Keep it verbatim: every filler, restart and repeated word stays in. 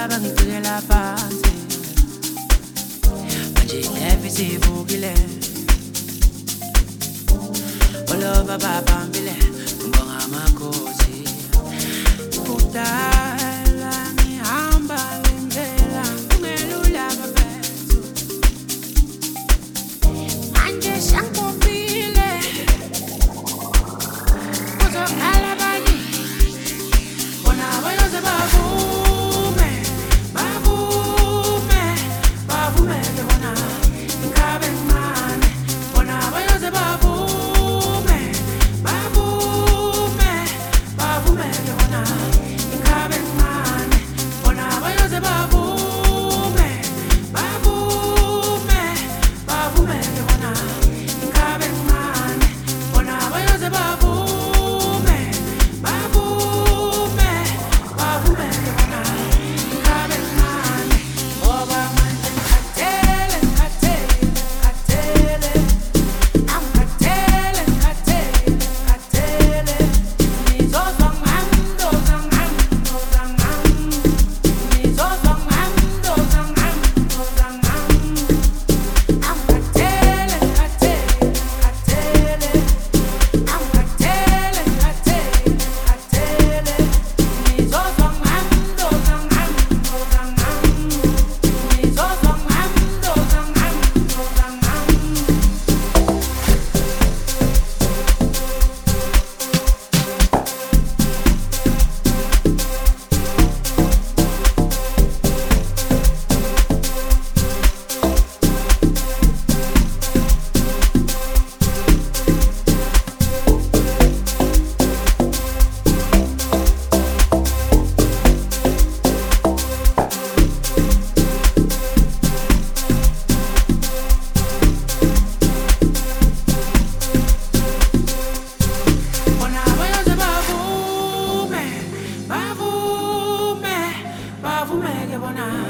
Baqala bangicikela phansi manje ilevi sivukile Oloba babambile ngibonga amakhosi Kudala ngihamba indlela kungelula bafethu Manje sangibopile Kuzokhala bani Bona bayoze bavume Bavume Bavume ke bona Ngikabe ngimane Bona bayoze bavume Bavume Bavume ke bona Ngikabe ngimane Bona bayoze bavume Bavume Bavume ke bona Ngikabe ngimane Bona bayoze bavume Bavume Bavume ke bona Ngikabe ngimane Ngoba manje ngikhathele ngikhathele ngikhathele Angikhathele ngikhathele ngikhathele Nizozwa ngami ndoza ngami ndoza ngami Nizozwa ngami ndoza ngami ndoza ngami Angikhathele ngikhathele ngikhathele Angikhathele ngikhathele ngikhathele Nizozwa ngami ndoza ngami ndoza ngami Nizozwa ngami ndoza ngami ndoza ngami Bona bayoze bavume Bavume Bavume ke bona